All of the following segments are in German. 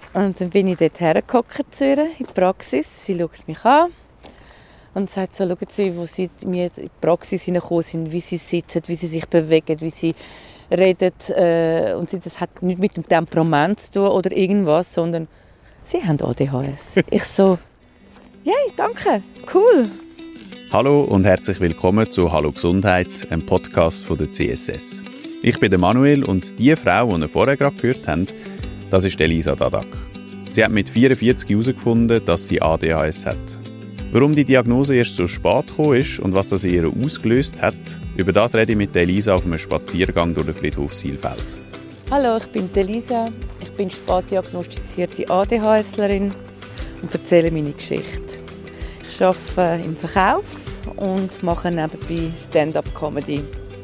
Und dann bin ich dort hergehockt zu ihr, in die Praxis. Sie schaut mich an und sagt so, schauen Sie, wo sie mir in die Praxis hineingekommen sind, wie sie sitzen, wie sie sich bewegen, wie sie reden. Und das hat nichts mit dem Temperament zu tun oder irgendwas, sondern sie haben ADHS. Ich so, yay, danke, cool. Hallo und herzlich willkommen zu «Hallo Gesundheit», einem Podcast von der CSS. Ich bin der Manuel und die Frau, die ihr vorher gerade gehört habt, das ist Elisa Dadak. Sie hat mit 44 herausgefunden, dass sie ADHS hat. Warum die Diagnose erst so spät gekommen ist und was das in ihr ausgelöst hat, über das rede ich mit Elisa auf einem Spaziergang durch den Friedhof Silfeld. Hallo, ich bin Elisa. Ich bin spätdiagnostizierte ADHSlerin und erzähle meine Geschichte. Ich arbeite im Verkauf und mache nebenbei Stand-up-Comedy.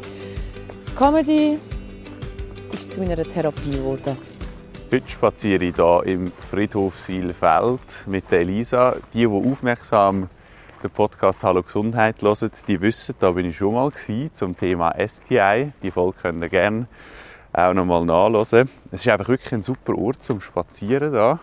Comedy ist zu meiner Therapie geworden. Heute spaziere ich hier im Friedhof Silfeld mit Elisa. Die aufmerksam den Podcast «Hallo Gesundheit» hören, die wissen, da bin ich schon mal zum Thema STI. Die Folge könnt ihr gerne auch noch mal nachhören. Es ist einfach wirklich ein super Ort zum Spazieren da.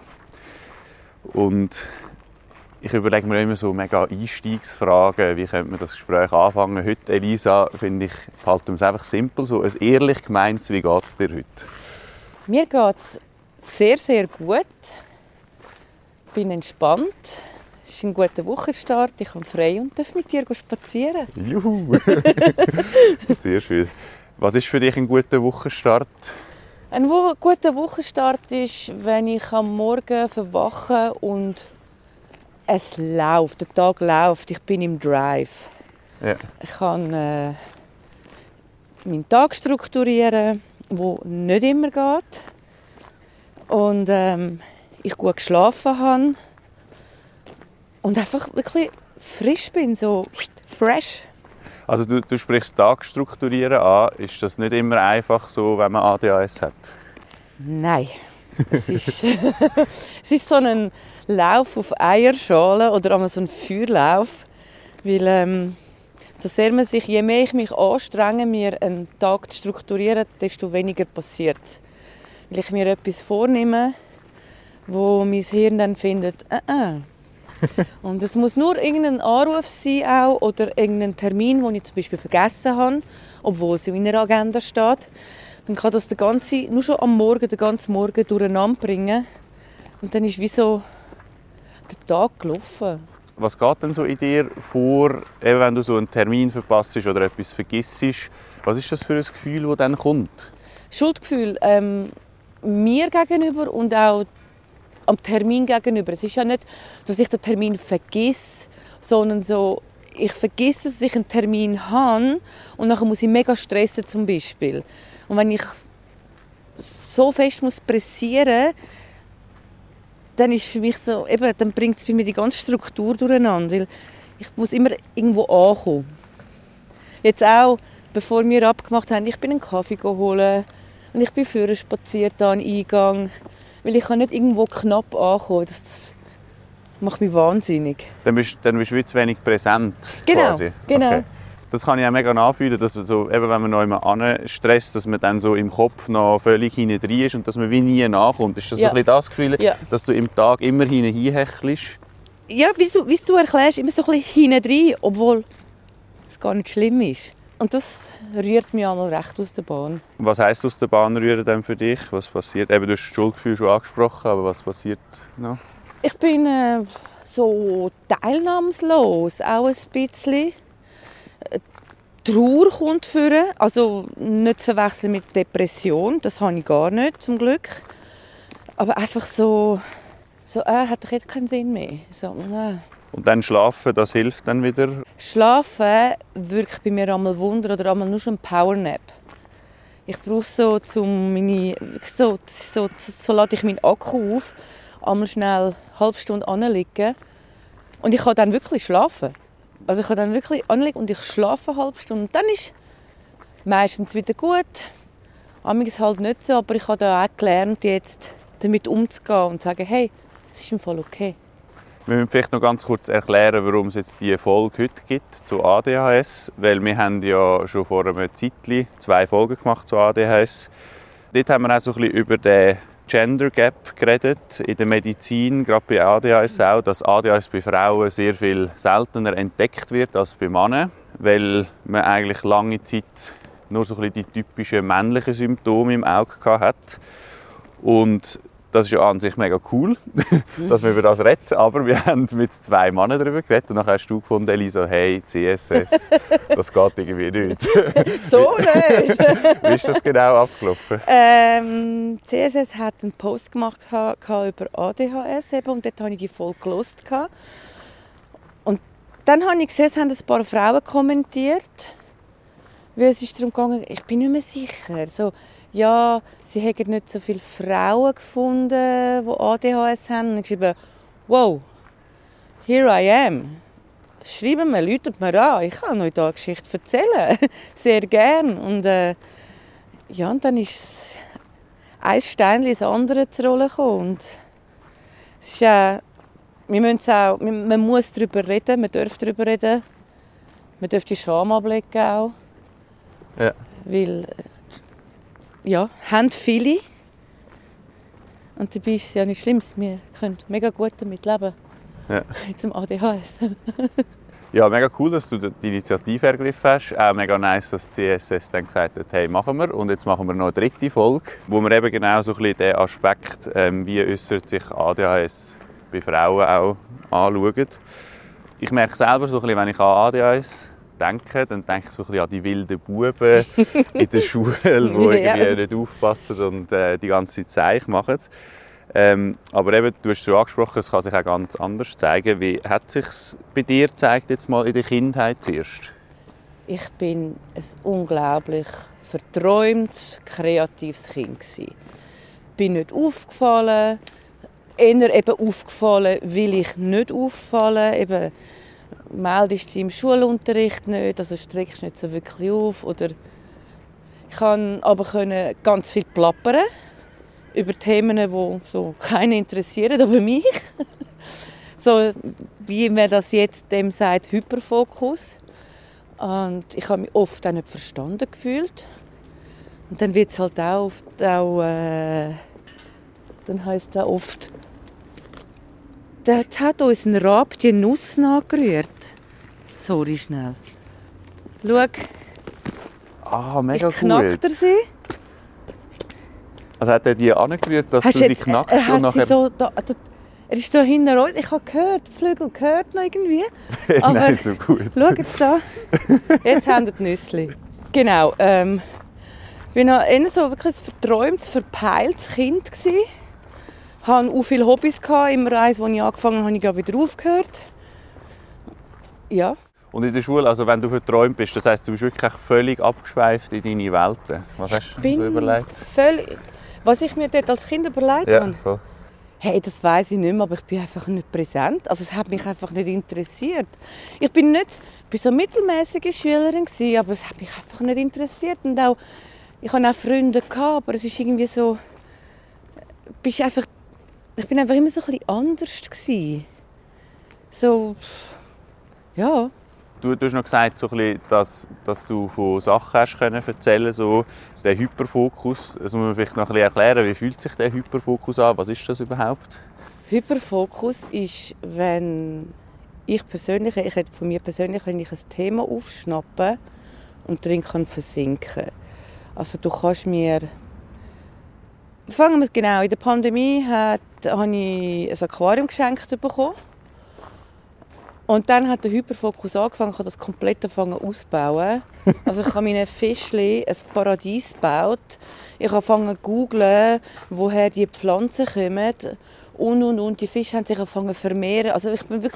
Und ich überlege mir immer so mega Einstiegsfragen, wie könnte man das Gespräch anfangen. Heute, Elisa, finde ich, halten wir es einfach simpel, so ein ehrlich gemeintes, wie geht es dir heute? Mir geht es sehr, sehr gut. Ich bin entspannt. Es ist ein guter Wochenstart. Ich habe frei und darf mit dir spazieren. Juhu! Sehr schön. Was ist für dich ein guter Wochenstart? Ein guter Wochenstart ist, wenn ich am Morgen verwache und es läuft, der Tag läuft, ich bin im Drive. Ja. Ich kann meinen Tag strukturieren, wo nicht immer geht. Und ich gut geschlafen habe und einfach wirklich frisch bin, so fresh. Also du sprichst Tag strukturieren an. Ist das nicht immer einfach so, wenn man ADHS hat? Nein. Es ist, es ist so ein Lauf auf Eierschalen oder einmal so ein Feuerlauf. Weil so sehr man sich, je mehr ich mich anstrenge, mir einen Tag zu strukturieren, desto weniger passiert. Weil ich mir etwas vornehme, wo mein Hirn dann findet, Und es muss nur irgendein Anruf sein auch, oder irgendein Termin, den ich zum Beispiel vergessen habe, obwohl es in meiner Agenda steht. Dann kann das nur schon am Morgen, den ganzen Morgen durcheinander bringen. Und dann ist wie so der Tag gelaufen. Was geht denn so in dir vor, eben wenn du so einen Termin verpasst oder etwas vergisst? Was ist das für ein Gefühl, das dann kommt? Schuldgefühl mir gegenüber und auch am Termin gegenüber. Es ist ja nicht, dass ich den Termin vergesse, sondern so, ich vergesse, dass ich einen Termin habe und dann muss ich mega stressen zum Beispiel. Und wenn ich so fest pressieren muss, dann ist für mich so, eben, dann bringt es bei mir die ganze Struktur durcheinander. Weil ich muss immer irgendwo ankommen. Jetzt auch, bevor wir abgemacht haben, ich bin einen Kaffee holen und ich bin vorher spaziert an den Eingang, weil ich kann nicht irgendwo knapp ankommen. Das macht mich wahnsinnig. Dann bist du zu wenig präsent. Genau, quasi. genau. Okay. Das kann ich auch mega nachfühlen, dass man so, eben wenn man noch einmal stresst, dass man dann so im Kopf noch völlig hinten drin ist und dass man wie nie nachkommt. Ist das so ein bisschen das Gefühl, dass du im Tag immer hinhechelst? Ja, wie du erklärst, immer so ein bisschen hinten drin, obwohl es gar nicht schlimm ist. Und das rührt mich einmal recht aus der Bahn. Was heisst aus der Bahn rühren denn für dich? Was passiert? Eben, du hast das Schuldgefühl schon angesprochen, aber was passiert noch? Ich bin so teilnahmslos, auch ein bisschen. Trauer kommt vor, also nicht zu verwechseln mit Depression, das habe ich gar nicht, zum Glück. Aber einfach so hat doch jetzt keinen Sinn mehr. So, Und dann schlafen, das hilft dann wieder? Schlafen wirkt bei mir einmal Wunder oder einmal nur schon ein Powernap. Ich brauche so lade ich meinen Akku auf, einmal schnell eine halbe Stunde anliegen und ich kann dann wirklich schlafen. Also ich kann dann wirklich anliegen und ich schlafe eine halbe Stunde. Und dann ist meistens wieder gut. Amigs halt nicht so, aber ich habe da auch gelernt, jetzt damit umzugehen und zu sagen, hey, es ist im Fall okay. Wir müssen vielleicht noch ganz kurz erklären, warum es jetzt diese Folge heute gibt zu ADHS. Weil wir haben ja schon vor einem Zeitchen 2 Folgen gemacht zu ADHS. Dort haben wir auch so ein bisschen über den Gender Gap geredet in der Medizin, gerade bei ADHS auch, dass ADHS bei Frauen sehr viel seltener entdeckt wird als bei Männern, weil man eigentlich lange Zeit nur so ein bisschen die typischen männlichen Symptome im Auge hat. Und das ist ja an sich mega cool, dass wir über das reden, aber wir haben mit 2 Männern darüber geredet und dann hast du gefunden, Elisa, hey, CSS, das geht irgendwie nicht. So nicht! Wie ist das genau abgelaufen? CSS hat einen Post gemacht über ADHS eben, und dort habe ich die Folge gehört. Und dann habe ich gesehen, es haben ein paar Frauen kommentiert, weil es ist darum gegangen, ich bin nicht mehr sicher. So, ja, sie hätten nicht so viele Frauen gefunden, die ADHS haben. Und ich geschrieben, wow, here I am. Schreiben mir, läutet mir an, ich kann euch da eine Geschichte erzählen. Sehr gerne. Und, ja, und dann ist ein Steinchen ins andere zu rollen gekommen. Und es ist, man muss darüber reden, man darf darüber reden. Man darf die Scham ablegen auch. Ja. Weil, ja, haben viele. Und dabei ist es ja nicht schlimm. Wir können mega gut damit leben. Ja. Mit dem ADHS. Ja, mega cool, dass du die Initiative ergriffen hast. Auch mega nice, dass die CSS dann gesagt hat, hey, machen wir. Und jetzt machen wir noch eine 3. Folge, wo wir eben genau so ein bisschen den Aspekt, wie äußert sich ADHS bei Frauen auch anschauen. Ich merke selber, so ein bisschen, wenn ich an ADHS denke, dann denke ich so ein bisschen an die wilden Buben in der Schule, die irgendwie nicht aufpassen und die ganze Zeit Zeich machen. Aber eben, du hast es schon angesprochen, es kann sich auch ganz anders zeigen. Wie hat es sich bei dir gezeigt, jetzt mal in der Kindheit zuerst? Ich bin ein unglaublich verträumtes, kreatives Kind. Ich bin nicht aufgefallen, eher eben aufgefallen, weil ich nicht auffalle. Eben, meldest dich im Schulunterricht nicht, also streckst nicht so wirklich auf. Oder ich konnte aber ganz viel plappern über Themen, die so keinen interessieren, aber mich. So wie man das jetzt dem sagt, Hyperfokus. Und ich habe mich oft auch nicht verstanden gefühlt. Und dann wird es halt auch dann heisst es auch oft, «Jetzt hat uns ein Rab die Nuss nachgerührt.» Sorry, schnell. Schau, Mega ich knackte sie. Also hat er die angerührt, dass du sie knackst? Er und nachher... er ist da hinter uns. Ich habe gehört, die Flügel gehört noch irgendwie. Aber nein, so gut. Schaut da. Jetzt haben wir die Nüssli. Genau. Ich war eher so wirklich ein verträumtes, verpeiltes Kind. Ich hatte auch viele Hobbys. Immer eins, als ich angefangen habe, habe ich gerade wieder aufgehört. Ja. Und in der Schule, also wenn du verträumt bist, das heisst, du bist wirklich völlig abgeschweift in deine Welten. Was hast du so überlegt? Was ich mir dort als Kind überlegt habe? Voll. Hey, das weiss ich nicht mehr, aber ich bin einfach nicht präsent. Also es hat mich einfach nicht interessiert. Ich bin so eine mittelmäßige Schülerin gewesen, aber es hat mich einfach nicht interessiert. Und auch, ich hatte auch Freunde gehabt, aber es ist irgendwie so, ich bin einfach immer so ein bisschen anders gewesen. So, ja. Du hast noch gesagt, so ein bisschen, dass du von Sachen hast erzählen, so der Hyperfokus. Das muss man vielleicht noch ein bisschen erklären. Wie fühlt sich der Hyperfokus an? Was ist das überhaupt? Hyperfokus ist, wenn ich rede von mir persönlich, wenn ich ein Thema aufschnappe und drin kann versinken. Also du kannst mir... Fangen wir genau. In der Pandemie habe ich ein Aquarium geschenkt bekommen. Und dann hat der Hyperfokus angefangen, ich habe das komplett auszubauen. Also ich habe meinen Fischchen ein Paradies gebaut. Ich habe angefangen zu googlen, woher die Pflanzen kommen. Und. Die Fische haben sich angefangen zu vermehren. Also ich bin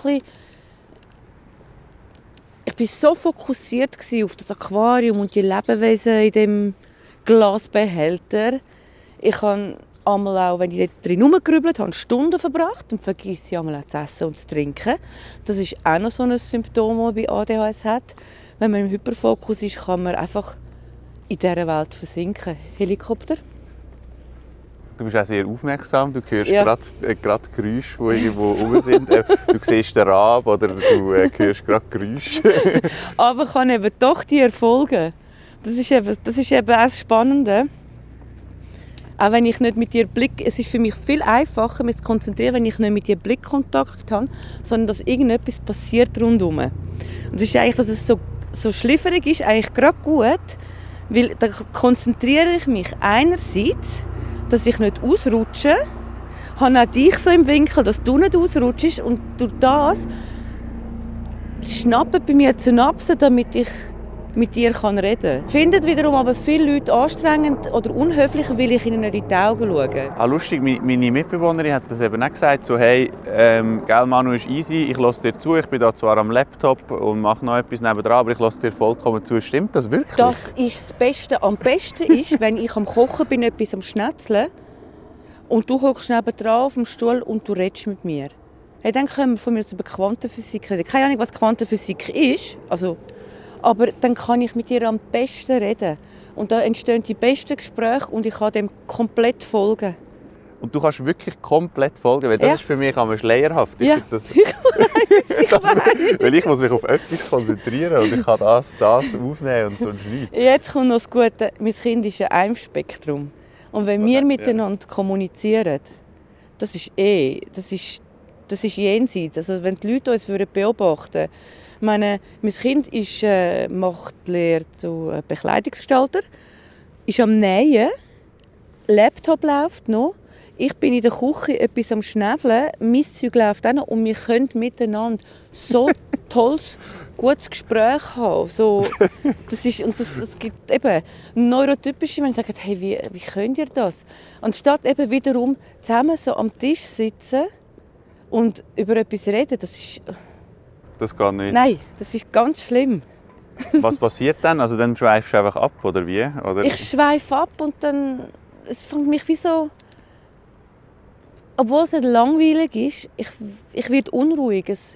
so fokussiert auf das Aquarium und die Lebewesen in dem Glasbehälter. Ich habe einmal auch, wenn ich drin rumgerübelt habe, Stunden verbracht und vergesse ich einmal auch zu essen und zu trinken. Das ist auch noch so ein Symptom, das man bei ADHS hat. Wenn man im Hyperfokus ist, kann man einfach in dieser Welt versinken. Helikopter. Du bist auch sehr aufmerksam, du hörst gerade Geräusche, die irgendwo rum sind. Du siehst den Rab oder du hörst gerade Geräusche. Aber ich habe eben doch die Erfolge. Das ist eben auch das Spannende. Auch wenn ich nicht mit dir es ist für mich viel einfacher, mich zu konzentrieren, wenn ich nicht mit dir Blickkontakt habe, sondern dass irgendetwas passiert rundherum. Und es ist eigentlich, dass es so schlifferig ist, eigentlich gerade gut, weil da konzentriere ich mich einerseits, dass ich nicht ausrutsche, habe auch dich so im Winkel, dass du nicht ausrutschst und durch das schnappen bei mir die Synapsen, damit ich mit dir reden kann. Findet wiederum aber viele Leute anstrengend oder unhöflich, weil ich ihnen nicht in die Augen schaue. Lustig, meine Mitbewohnerin hat das eben auch gesagt, so, hey, gell, Manu, ist easy, ich höre dir zu, ich bin da zwar am Laptop und mache noch etwas nebendran, aber ich höre dir vollkommen zu. Stimmt das wirklich? Das ist das Beste. Am besten ist, wenn ich am Kochen bin, etwas am Schnetzeln und du hockst nebendran auf dem Stuhl und du redest mit mir. Hey, dann können wir von mir über Quantenphysik reden. Keine Ahnung, was Quantenphysik ist, aber dann kann ich mit dir am besten reden. Und da entstehen die besten Gespräche und ich kann dem komplett folgen. Und du kannst wirklich komplett folgen, weil das ist für mich einmal schleierhaft. Ja. Ich weil ich muss mich auf etwas konzentrieren und ich kann das aufnehmen und sonst nichts. Jetzt kommt noch das Gute, mein Kind ist ja ein Spektrum. Und wenn wir miteinander kommunizieren, das ist jenseits. Also wenn die Leute uns beobachten würden, mein Kind macht Lehre zu Bekleidungsgestalter, ist am Nähen, Laptop läuft noch, ich bin in der Küche etwas am Schnäfeln, mein Zeug läuft auch noch und wir können miteinander so tolles, gutes Gespräch haben. So, es gibt eben neurotypische Menschen, die sagen, hey, wie könnt ihr das? Anstatt eben wiederum zusammen so am Tisch sitzen und über etwas reden, das geht nicht? Nein, das ist ganz schlimm. Was passiert dann? Also dann schweifst du einfach ab, oder wie? Oder? Ich schweife ab und dann... Es fängt mich wie so... Obwohl es nicht langweilig ist, ich werde unruhig. Es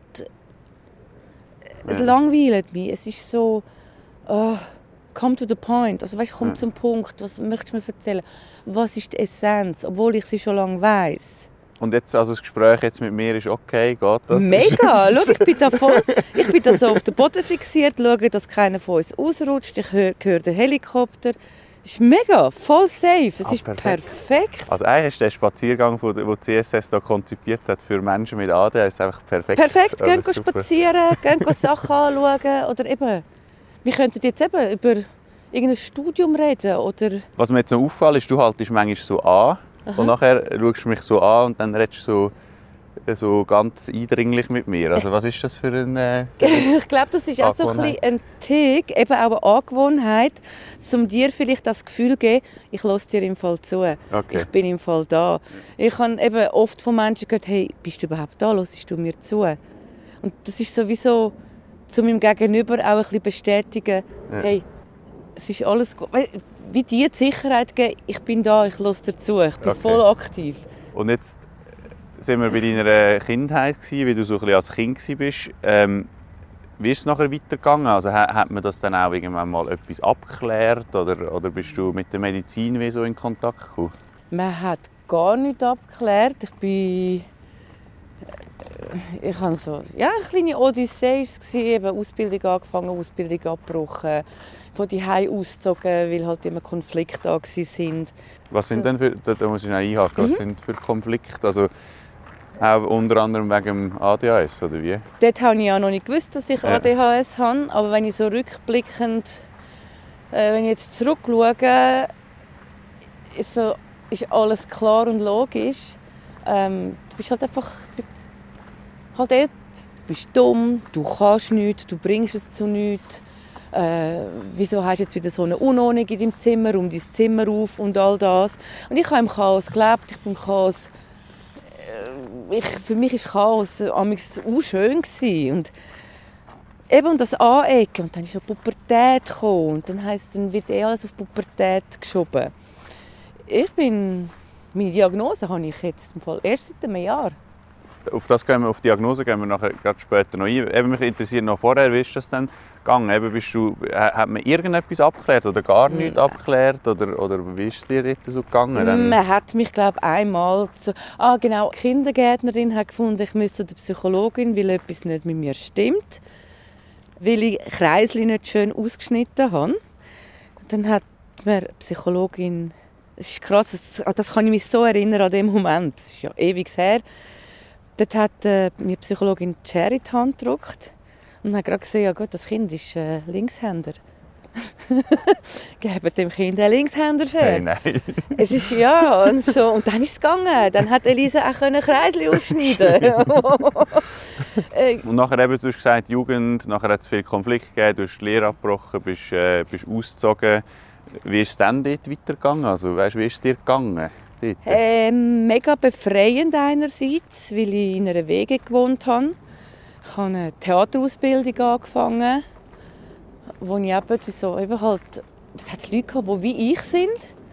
langweilt mich. Es ist so... come to the point. Also weißt, komm zum Punkt. Was möchtest du mir erzählen? Was ist die Essenz? Obwohl ich sie schon lange weiss. Und jetzt, also das Gespräch jetzt mit mir ist okay, geht das? Mega! Schau, ich bin da so auf den Boden fixiert, schaue, dass keiner von uns ausrutscht. Ich höre den Helikopter. Es ist mega, voll safe. Es ist perfekt. Also eigentlich ist der Spaziergang, den die CSS da konzipiert hat für Menschen mit ADHS, ist einfach perfekt. Perfekt, gehen spazieren, gehen Sachen anschauen. Oder eben, wir könnten jetzt eben über irgendein Studium reden. Oder was mir jetzt noch auffällt, ist, du haltest manchmal so an. Aha. Und nachher schaust du mich so an und dann redest du so ganz eindringlich mit mir. Also was ist das für ein ich glaube, das ist auch so ein Tick, eben auch eine Angewohnheit, um dir vielleicht das Gefühl zu geben, ich höre dir im Fall zu. Okay. Ich bin im Fall da. Ich habe eben oft von Menschen gehört, hey, bist du überhaupt da? Hörst du mir zu? Und das ist sowieso zu meinem Gegenüber auch ein bisschen bestätigen, hey, es ist alles gut. Wie dir die Sicherheit geben, ich bin da, ich höre dir zu, ich bin voll aktiv. Und jetzt sind wir bei deiner Kindheit, wie du so ein bisschen als Kind warst. Wie ist es nachher weitergegangen? Also, hat man das dann auch irgendwann mal etwas abgeklärt oder bist du mit der Medizin wie so in Kontakt gekommen? Man hat gar nichts abgeklärt. Ich hatte so, eine kleine Odyssee, eben Ausbildung angefangen, Ausbildung abgebrochen, von zu Hause ausgezogen, weil halt immer Konflikte da waren. Was sind denn da muss ich noch einhaken, was sind für Konflikte? Also auch unter anderem wegen dem ADHS, oder wie? Dort habe ich ja noch nicht gewusst, dass ich ADHS habe, aber wenn ich so rückblickend, wenn ich jetzt zurückschaue, ist alles klar und logisch. Du bist halt einfach... du bist dumm, du kannst nichts, du bringst es zu nichts. Wieso hast du jetzt wieder so eine Unordnung in deinem Zimmer, um dein Zimmer auf und all das. Und ich habe im Chaos gelebt, ich bin im Chaos. Für mich war Chaos auch schön. Und eben das Anecken, und dann ist die Pubertät gekommen, und dann wird alles auf Pubertät geschoben. Meine Diagnose habe ich jetzt im Fall erst seit einem Jahr. Auf die Diagnose gehen wir nachher später noch ein. Eben, mich interessiert noch vorher, wie ist das denn gegangen? Eben, hat man irgendetwas abgeklärt oder gar nichts abgeklärt? Oder wie ist es dir jetzt so gegangen? Man hat mich, glaube ich, einmal die Kindergärtnerin hat gefunden, ich müsse zur Psychologin, weil etwas nicht mit mir stimmt. Weil ich Kreisli nicht schön ausgeschnitten habe. Dann hat mir die Psychologin Es ist krass, das kann ich mich so erinnern an den Moment. Das ist ja ewig her. Dort hat mir die Psychologin die Schere in die Hand gedrückt und hat gerade gesehen, ja gut, das Kind ist Linkshänder. Geben dem Kind eine Linkshänderschere. Hey, nein. Es ist ja und so und dann ist es gegangen. Dann hat Elisa auch Kreisli ausschneiden. Und nachher eben, du hast gesagt, Jugend, nachher hat es viel Konflikt gegeben, du hast die Lehre abgebrochen, bist ausgezogen. Wie ist es dann dort weitergegangen? Also, weißt, wie ist es dir gegangen? Mega befreiend einerseits, weil ich in einer Wege gewohnt habe. Ich habe eine Theaterausbildung angefangen, wo ich eben so eben halt, da hat es Leute gehabt, die wie ich sind,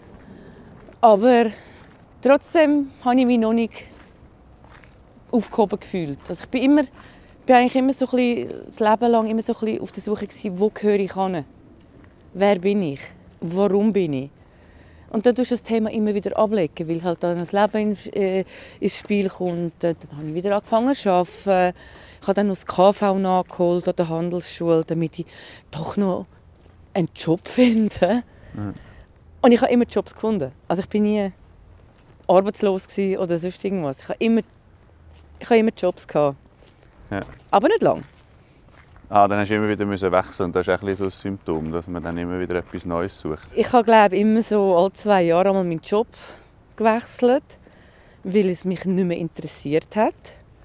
aber trotzdem habe ich mich noch nicht aufgehoben gefühlt. Also ich bin eigentlich immer so ein bisschen, das Leben lang immer so ein bisschen auf der Suche gewesen, wo gehöre ich hin? Wer bin ich? Warum bin ich? Und dann tust du das Thema immer wieder ablegen, weil halt dann das Leben ins Spiel kommt. Dann habe ich wieder angefangen zu arbeiten. Ich habe dann noch das KV nachgeholt an der Handelsschule, damit ich doch noch einen Job finde. Mhm. Und ich habe immer Jobs gefunden. Also ich bin nie arbeitslos oder sonst irgendwas. Ich habe immer Jobs gehabt. Ja. Aber nicht lange. Dann hast du immer wieder wechseln und das ist ein so ein Symptom, dass man dann immer wieder etwas Neues sucht. Ich habe, glaube immer so alle 2 Jahre einmal meinen Job gewechselt, weil es mich nicht mehr interessiert hat.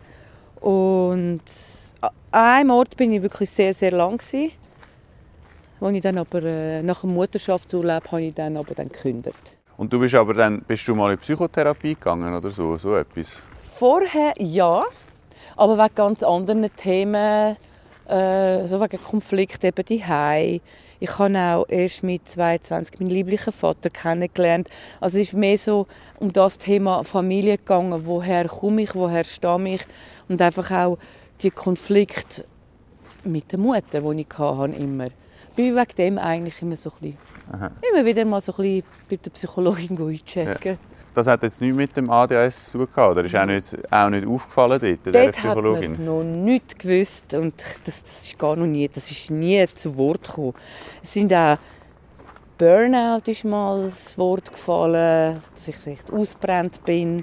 Und an einem Ort bin ich wirklich sehr, sehr lang gewesen, wo ich dann aber nach dem Mutterschaftsurlaub habe ich dann gekündigt. Und du bist du mal in Psychotherapie gegangen oder so etwas? Vorher ja, aber wegen ganz anderen Themen. So wegen Konflikt eben daheim. Ich habe auch erst mit 22 meinen lieblichen Vater kennengelernt. Also es ist mehr so um das Thema Familie gegangen. Woher komme ich, woher stamme ich? Und einfach auch die Konflikte mit der Mutter, die ich hatte, immer. Ich bin wegen dem eigentlich immer so ein bisschen, immer wieder mal so ein bisschen bei der Psychologin einchecken. Ja. Das hat jetzt nichts mit dem ADHS zu tun, oder ist auch nicht aufgefallen dort der Psychologin? Dort hat man noch nichts gewusst und das ist nie zu Wort gekommen. Es sind auch Burnout ist mal das Wort gefallen, dass ich vielleicht ausgebrannt bin.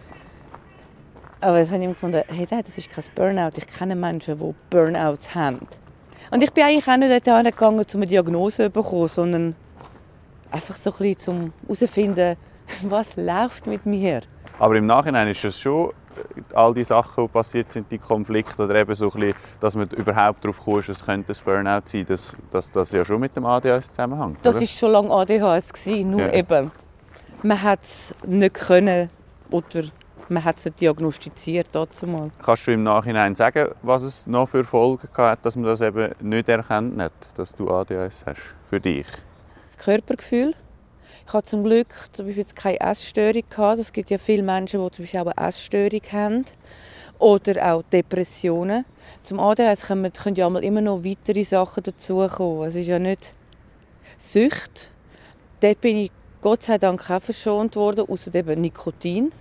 Aber das habe ich gefunden, hey, das ist kein Burnout. Ich kenne Menschen, die Burnouts haben. Und ich bin eigentlich auch nicht dort hingegangen, um eine Diagnose zu bekommen, sondern einfach so ein bisschen zum herauszufinden, was läuft mit mir. Aber im Nachhinein ist es schon all die Sachen, die passiert sind, die Konflikte oder eben so ein bisschen, dass man überhaupt darauf kommt, es könnte ein Burnout sein, dass das ja schon mit dem ADHS zusammenhängt. Das war schon lange ADHS, nur eben, man hat es nicht können oder man hat es nicht diagnostiziert dazu mal. Kannst du im Nachhinein sagen, was es noch für Folgen hat, dass man das eben nicht erkannt hat, dass du ADHS hast für dich? Das Körpergefühl. Ich hatte zum Glück jetzt keine Essstörung gehabt. Es gibt ja viele Menschen, die zum Beispiel auch eine Essstörung haben. Oder auch Depressionen. Zum ADHS können ja immer noch weitere Sachen dazukommen. Es ist ja nicht Sucht. Dort bin ich Gott sei Dank auch verschont worden, außer eben Nikotin.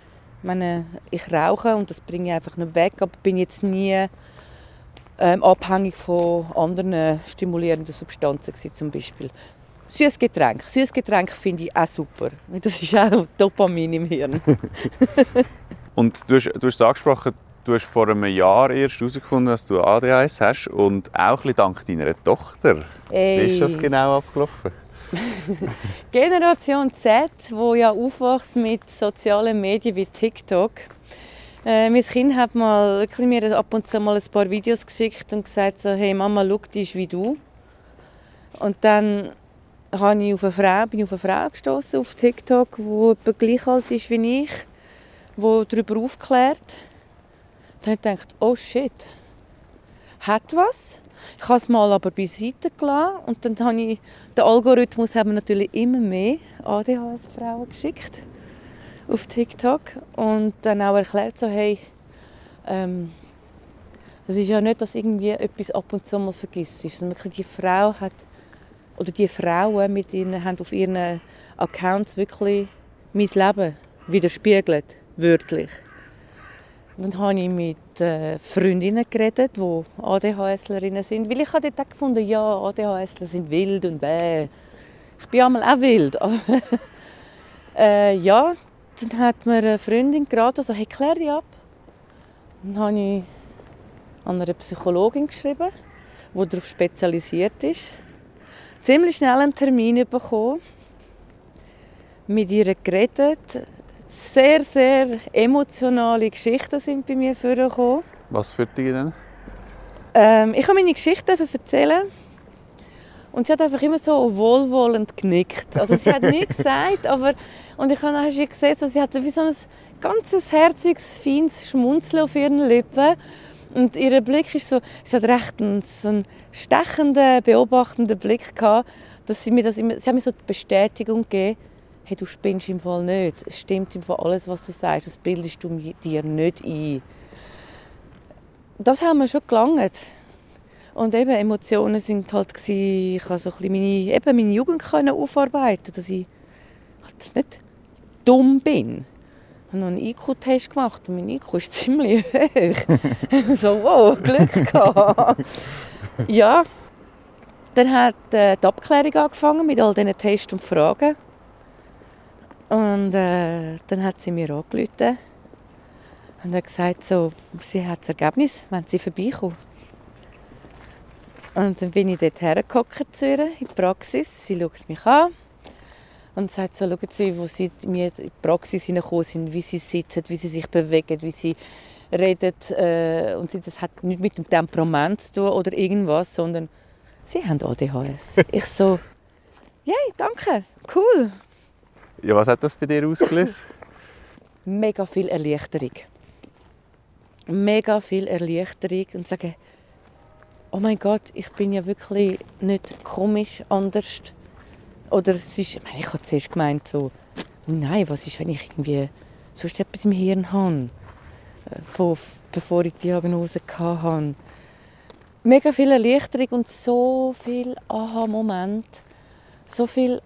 Ich rauche und das bringe ich einfach nicht weg, aber bin jetzt nie abhängig von anderen stimulierenden Substanzen gewesen, zum Beispiel. Süßes Getränk finde ich auch super. Das ist auch Dopamin im Hirn. Und du hast es angesprochen, du hast vor einem Jahr erst herausgefunden, dass du ADHS hast und auch ein bisschen dank deiner Tochter. Ey. Wie ist das genau abgelaufen? Generation Z, die ja aufwächst mit sozialen Medien wie TikTok. Mein Kind hat mir ab und zu mal ein paar Videos geschickt und gesagt so, hey Mama, schau, die ist wie du. Und dann bin ich auf eine Frau gestoßen auf TikTok, die etwa gleich alt ist wie ich, die darüber aufklärt. Dann habe ich gedacht, oh shit, hat was. Ich habe es mal aber beiseite gelassen und dann habe ich, den Algorithmus hat mir natürlich immer mehr ADHS-Frauen geschickt auf TikTok und dann auch erklärt so, hey, es ist ja nicht, dass irgendwie etwas ab und zu mal vergisst ist, sondern die Frau hat oder die Frauen mit ihnen haben auf ihren Accounts wirklich mein Leben widerspiegelt, wörtlich. Dann habe ich mit Freundinnen geredet, die ADHSlerinnen sind, weil ich habe dort gefunden, ja, ADHSler sind wild und bäh. Ich bin einmal auch wild, aber Ja, dann hat mir eine Freundin geraten, so, hey, klär dich ab. Dann habe ich an eine Psychologin geschrieben, die darauf spezialisiert ist. Ziemlich schnell einen Termin bekommen, mit ihr geredet. Sehr, sehr emotionale Geschichten sind bei mir vorgekommen. Was für dich denn? Ich habe meine Geschichte erzählen und sie hat einfach immer so wohlwollend genickt. Also sie hat nichts gesagt, aber und ich habe gesehen, so, sie hat so wie so ein ganzes herziges, feines Schmunzeln auf ihren Lippen. Und ihr Blick ist so, sie hat recht so einen stechenden, beobachtenden Blick gehabt, dass sie hat mir so die Bestätigung gegeben, hey, du spinnst im Fall nicht. Es stimmt im Fall alles, was du sagst. Das bildest du dir nicht ein. Das haben wir schon gelangt. Und eben, Emotionen sind halt gewesen, ich konnte so ein bisschen meine Jugend aufarbeiten, dass ich halt nicht dumm bin. Ich habe noch einen IQ-Test gemacht und mein IQ ist ziemlich hoch. So, wow, Glück gehabt. Ja, dann hat die Abklärung angefangen mit all diesen Tests und Fragen. Und dann hat sie mir angerufen und hat gesagt, so, sie hat das Ergebnis, wenn sie vorbeikommen. Und dann bin ich dort hergehockt zu ihr, in die Praxis. Sie schaut mich an und sagt so, schauen Sie, wo sie mir in die Praxis hineingekommen sind, wie sie sitzen, wie sie sich bewegen, wie sie reden. Und das hat nichts mit dem Temperament zu tun oder irgendwas, sondern sie haben ADHS. Ich so, yay, danke, cool. Ja, was hat das bei dir ausgelöst? Mega viel Erleichterung. Mega viel Erleichterung und sagen, oh mein Gott, ich bin ja wirklich nicht komisch, anders. Oder es ist, ich habe zuerst gemeint, so, oh nein, was ist, wenn ich irgendwie sonst etwas im Hirn habe, bevor ich die Diagnose hatte. Mega viel Erleichterung und so viel Aha-Moment, so viel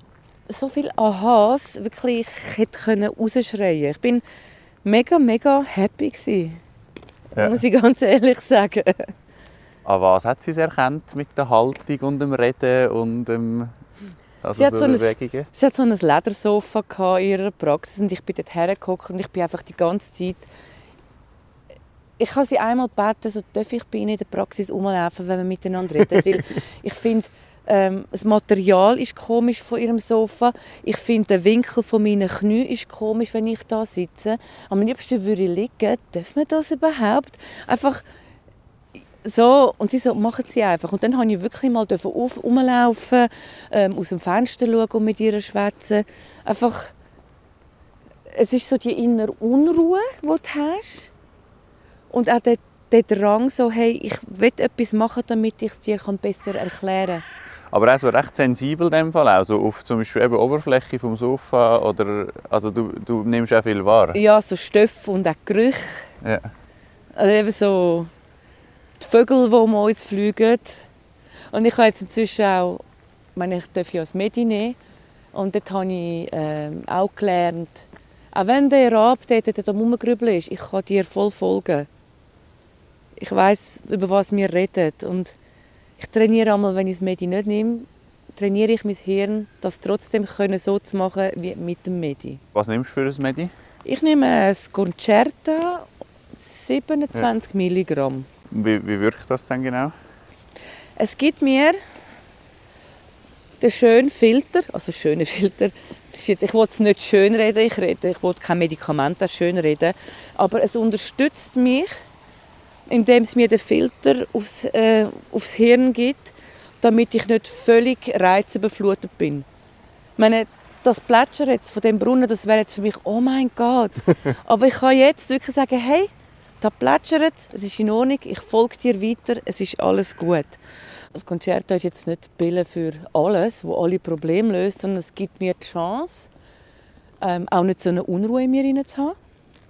Ahas, wirklich, ich hätte rausschreien. Ich bin mega, mega happy gewesen. Ja. Muss ich ganz ehrlich sagen. An was hat sie es erkannt mit der Haltung und dem Reden und dem Bewegungen? Sie hat so ein Ledersofa in ihrer Praxis und ich bin dort hergehockt und ich bin einfach die ganze Zeit... Ich habe sie einmal gebeten, so darf ich bei Ihnen in der Praxis rumlaufen, wenn wir miteinander reden. Weil ich finde, das Material ist komisch von ihrem Sofa. Ich finde, der Winkel von meinen Knien ist komisch, wenn ich da sitze. Am liebsten würde ich liegen. Darf man das überhaupt? Einfach so. Und sie so, machen sie einfach. Und dann durfte ich wirklich mal rumlaufen, aus dem Fenster schauen und mit ihr schwätzen. Einfach, es ist so die innere Unruhe, die du hast. Und auch der Drang, so, hey, ich will etwas machen, damit ich es dir besser erklären kann. Aber auch so recht sensibel in dem Fall, also auf zum Beispiel eben Oberfläche vom Sofa oder also du nimmst auch viel wahr. Ja, so Stoffe und auch Gerüche. Ja. Also eben so die Vögel, die um uns fliegen. Und ich habe jetzt inzwischen auch, ich darf ja als Medi nehmen. Und dort habe ich auch gelernt, auch wenn der Rab dort am Rumgrübeln ist, ich kann dir voll folgen. Ich weiss, über was wir reden. Und ich trainiere einmal, wenn ich das Medi nicht nehme, trainiere ich mein Hirn, das trotzdem so zu machen wie mit dem Medi. Was nimmst du für ein Medi? Ich nehme ein Concerta, 27 Milligramm. Wie wirkt das denn genau? Es gibt mir den schönen Filter, das ist jetzt, ich will es nicht schön reden, ich will kein Medikament schön reden, aber es unterstützt mich, indem es mir den Filter aufs Hirn gibt, damit ich nicht völlig reizüberflutet bin. Ich meine, das Plätschern jetzt von dem Brunnen, das wäre jetzt für mich, oh mein Gott. Aber ich kann jetzt wirklich sagen, hey, da plätschert, es ist in Ordnung, ich folge dir weiter, es ist alles gut. Das Concerto ist jetzt nicht die Pille für alles, wo alle Probleme löst, sondern es gibt mir die Chance, auch nicht so eine Unruhe in mir zu haben.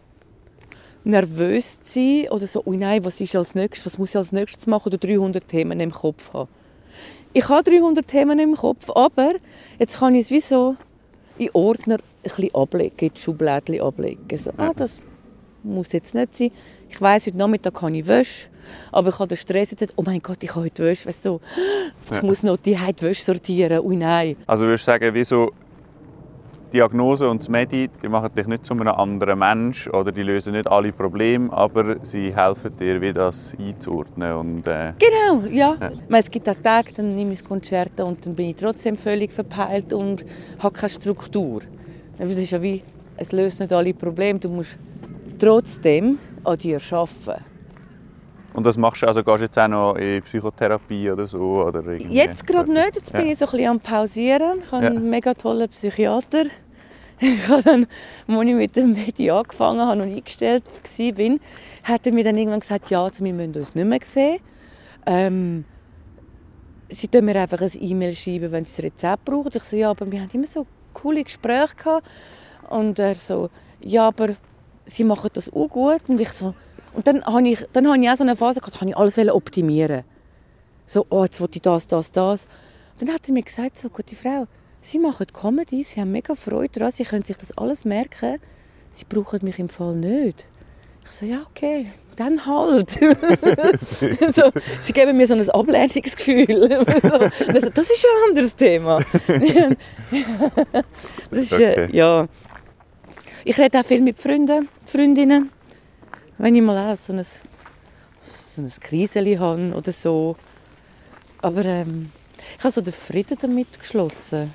Nervös zu sein oder so, oh nein, was ist als nächstes, was muss ich als nächstes machen oder 300 Themen im Kopf haben. Ich habe 300 Themen im Kopf, aber jetzt kann ich es wie so in Ordner ein bisschen ablegen, in die Schublädchen ablegen. So, das muss jetzt nicht sein. Ich weiss, heute Nachmittag kann ich Wäsche, aber ich habe den Stress jetzt nicht, oh mein Gott, ich habe heute Wäsche, weißt du, ich muss noch die Wäsche sortieren, oh nein. Also würdest du sagen, wieso Diagnose und das Medi, die machen dich nicht zu einem anderen Mensch oder die lösen nicht alle Probleme, aber sie helfen dir, wie das einzuordnen. Und, Genau, ja. Es gibt auch Tage, dann nehme ich das Konzerto und dann bin ich trotzdem völlig verpeilt und habe keine Struktur. Das ist ja wie, es löst nicht alle Probleme, du musst trotzdem an dir arbeiten. Und das machst du, also gehst du jetzt auch noch in Psychotherapie oder so? Oder jetzt gerade nicht, jetzt bin ich so ein bisschen am Pausieren. Ich habe einen mega tollen Psychiater. Ich habe dann, als ich mit dem Medi angefangen habe und eingestellt war, hat er mir dann irgendwann gesagt, ja, also wir müssen uns nicht mehr sehen. Sie können mir einfach ein E-Mail schreiben, wenn sie das Rezept brauchen. Ich so, ja, aber wir haben immer so coole Gespräche gehabt. Und er so, ja, aber sie machen das auch gut. Und ich so, und dann habe ich auch so eine Phase gehabt, habe ich alles optimieren. So, oh, jetzt will ich das. Und dann hat er mir gesagt, so, gute Frau, Sie machen Comedy, Sie haben mega Freude daran, Sie können sich das alles merken. Sie brauchen mich im Fall nicht. Ich so, ja, okay, dann halt. So, sie geben mir so ein Ablehnungsgefühl. So, das ist ein anderes Thema. Das ist, okay. ja. Ich rede auch viel mit Freunden, Freundinnen. Wenn ich mal auch so ein Kriseli habe oder so. Aber ich habe so den Frieden damit geschlossen.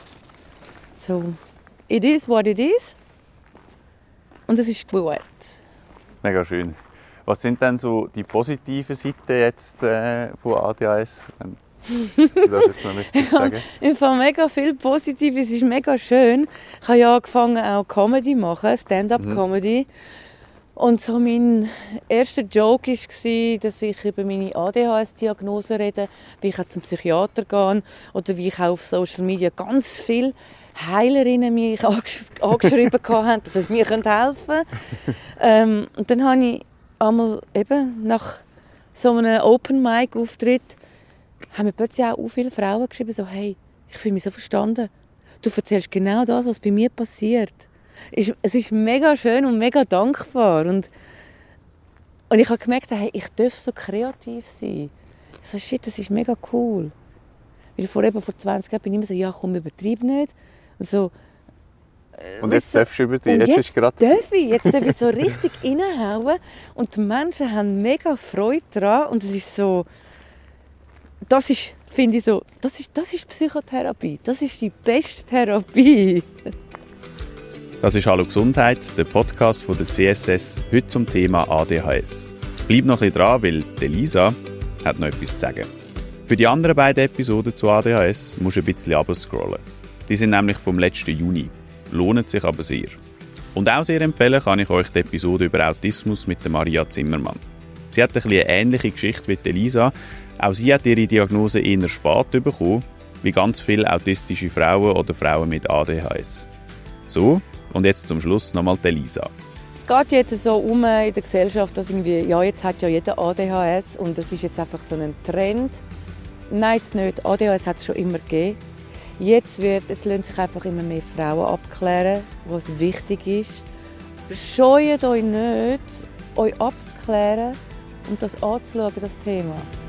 So, it is what it is. Und es ist gut. Mega schön. Was sind denn so die positiven Seiten jetzt von ADHS? Wenn du das jetzt noch sagen. Im Fall mega viel Positives. Es ist mega schön. Ich habe ja angefangen auch Comedy zu machen, Stand-up-Comedy. Und so mein erster Joke war, dass ich über meine ADHS-Diagnose rede, wie ich auch zum Psychiater gehe oder wie ich auch auf Social Media ganz viele Heilerinnen mich angeschrieben haben, dass sie mir helfen können. Und dann habe ich einmal eben nach so einem Open-Mic-Auftritt haben mir plötzlich auch viele Frauen geschrieben, so, hey, ich fühle mich so verstanden. Du erzählst genau das, was bei mir passiert. Es ist mega schön und mega dankbar. Und ich habe gemerkt, hey, ich darf so kreativ sein. Ich so, shit, das ist mega cool. Weil vor 20 Jahren bin ich immer so, ja komm, übertreib nicht. Und, so, und jetzt darfst du übertreiben. Jetzt darf ich so richtig reinhauen. Und die Menschen haben mega Freude daran. Und es ist so, das ist, finde ich so, das ist Psychotherapie. Das ist die beste Therapie. Das ist «Hallo Gesundheit», der Podcast von der CSS, heute zum Thema ADHS. Bleib noch ein bisschen dran, weil Elisa hat noch etwas zu sagen. Für die anderen beiden Episoden zu ADHS musst du ein bisschen runterscrollen. Die sind nämlich vom letzten Juni. Lohnt sich aber sehr. Und auch sehr empfehlen kann ich euch die Episode über Autismus mit der Maria Zimmermann. Sie hat eine ähnliche Geschichte wie Elisa. Auch sie hat ihre Diagnose eher spät bekommen, wie ganz viele autistische Frauen oder Frauen mit ADHS. So, und jetzt zum Schluss nochmal Elisa. Es geht jetzt so in der Gesellschaft, dass irgendwie, ja, jetzt hat ja jeder ADHS und das ist jetzt einfach so ein Trend. Nein, ist es nicht. ADHS hat es schon immer gegeben. Jetzt lassen sich einfach immer mehr Frauen abklären, was wichtig ist. Scheut euch nicht, euch abzuklären und das anzuschauen, das Thema.